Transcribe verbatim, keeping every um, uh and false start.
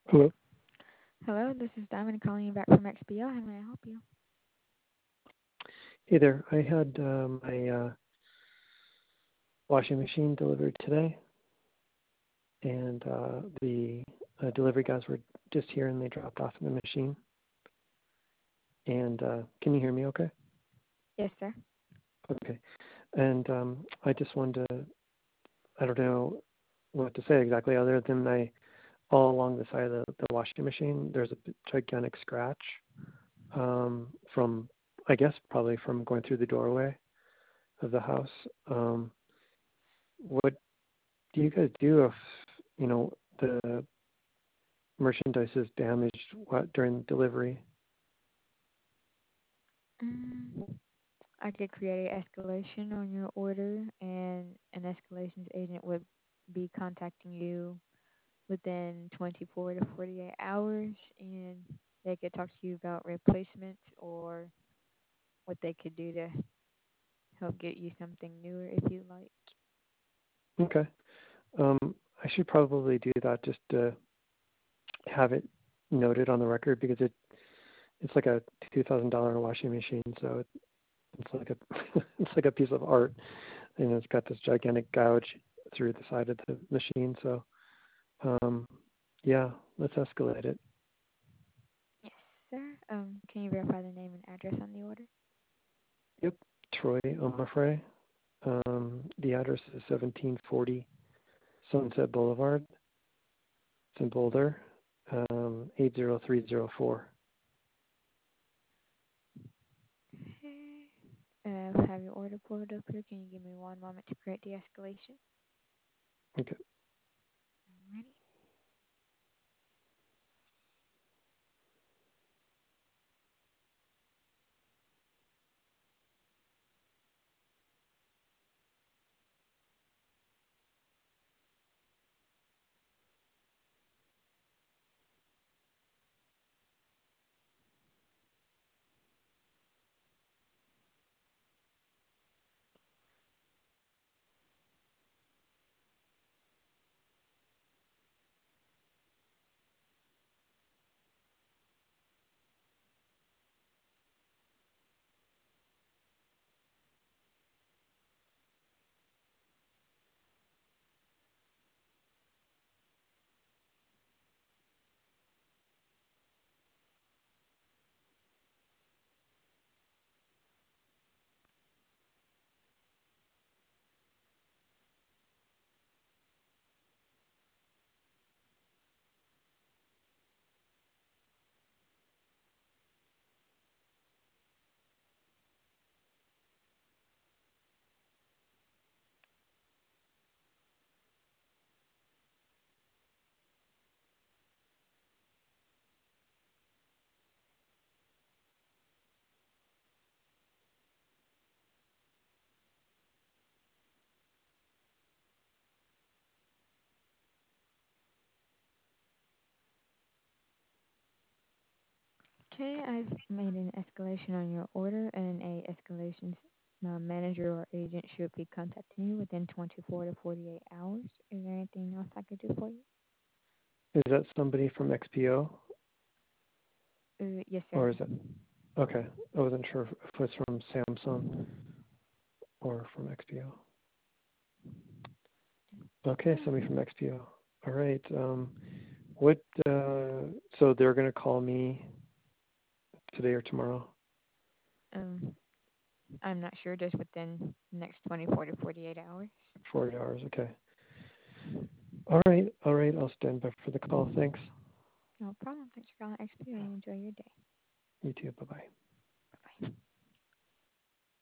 Hello. Hello, this is Diamond calling you back from X B L. How may I help you? Hey there. I had uh, my uh, washing machine delivered today, and uh, the uh, delivery guys were just here and they dropped off the machine. And uh, can you hear me okay? Yes, sir. Okay. And um, I just wanted to, I don't know what to say exactly other than I, all along the side of the, the washing machine, there's a gigantic scratch um, from, I guess, probably from going through the doorway of the house. Um, what do you guys do if, you know, the merchandise is damaged what, during delivery? Mm, I could create an escalation on your order, and an escalations agent would be contacting you within twenty-four to forty-eight hours, and they could talk to you about replacements or what they could do to help get you something newer if you like. Okay. Um, I should probably do that just to have it noted on the record because it it's like a two thousand dollar washing machine, so it, it's like a it's like a piece of art, and it's got this gigantic gouge through the side of the machine. So um, yeah, let's escalate it. Yes, sir. Um, can you verify the name and address on the order? Yep, Troy Omafre. Um, the address is seventeen forty Sunset Boulevard. It's in Boulder, um, eight zero three zero four. Okay. Uh, have your order pulled up here. Can you give me one moment to create the escalation? Okay. Ready? Okay, I've made an escalation on your order, and a escalations uh, manager or agent should be contacting you within twenty-four to forty-eight hours. Is there anything else I could do for you? Is that somebody from X P O Uh, yes, sir. or is it? Okay. I wasn't sure if it was from Samsung or from X P O. Okay, somebody from X P O. All right. Um, what? Uh, so they're going to call me today or tomorrow. Um, I'm not sure, just within the next twenty-four to forty-eight hours. Forty hours. Okay. All right. All right. I'll stand by for the call. Thanks. No problem. Thanks for calling X P O. You enjoy your day. You too. Bye bye.